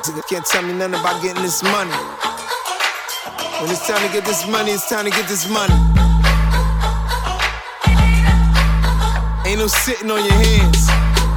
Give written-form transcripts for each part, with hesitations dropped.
Can't tell me nothing about getting this money. When it's time to get this money, it's time to get this money. Ain't no sitting on your hands.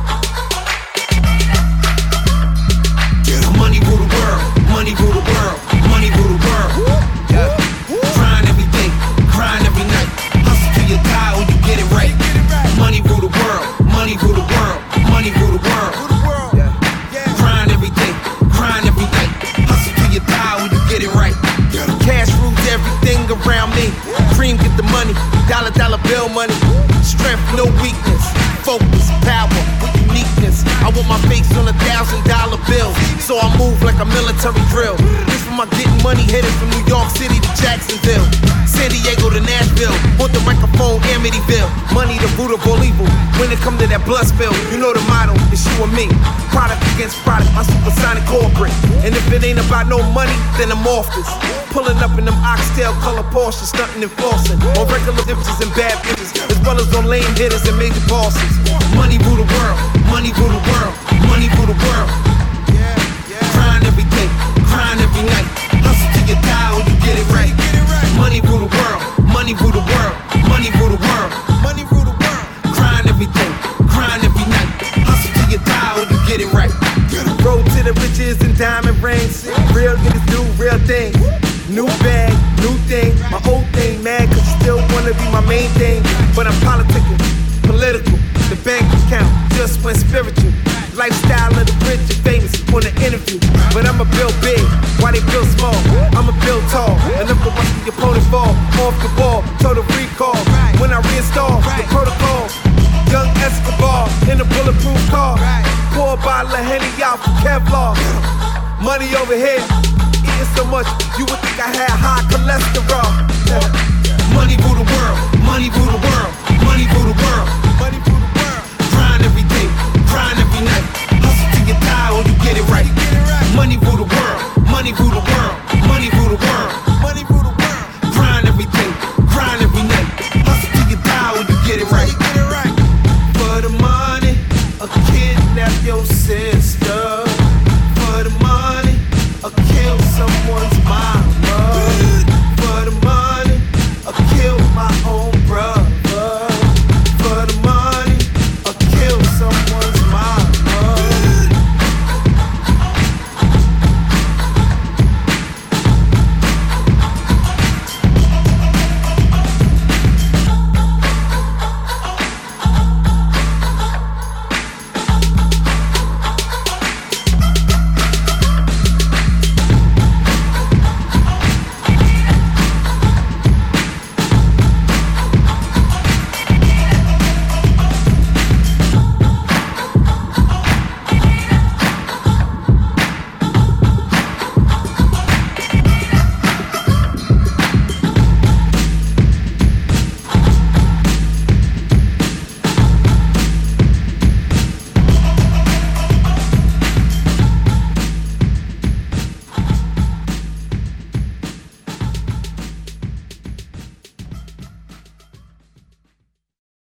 Money rule the world, money rule the world, money rule the world. Yeah. Grind every day, grind every night. Hustle till you die or you get it right. Money rule the world, money rule the world, money rule the world. Yeah. Grind every day, grind every night. Hustle till you die or you get it right. Cash rules everything around me. Cream get the money, dollar bill money. Strength, no weakness. Focus, power, with uniqueness. I want my face on $1,000 bill, so I move like a military drill. This for my getting money headed from New York City to Jacksonville, San Diego to Nashville. Want the microphone, Amityville. Money the root of all evil. When it come to that blood spill, you know the motto, it's you and me. Product against product, my supersonic corporate. And if it ain't about no money, then I'm off this. Pulling up in them oxtail color Porsche, stunting and flossing. On regular bitches and bad bitches, as well as on lame hitters and major bosses. Money rule the world, money rule the world, money rule the world. Grind every day, grind every night. Hustle till you die or you get it right. Money rule the world, money rule the world, money rule the world. Money rule the world. Grind every day, grind every night. Hustle till you die or you get it right. Road to the riches and diamond rings. Real niggas do real things. New bag, new thing. My old thing mad cause you still wanna be my main thing. But I'm politicking, political. The bank account just went spiritual. Lifestyle of the rich and famous on the interview. But I'ma build big, why they build small? I'ma build tall, enough to watch the opponent fall. Off the ball, total recall. When I reinstall the protocol, young Escobar in a bulletproof car. Pour a bottle of Henny out for Kevlar. Money over here, eating so much you would think I had high cholesterol. Money rule the world, money rule the world, money rule the world. Money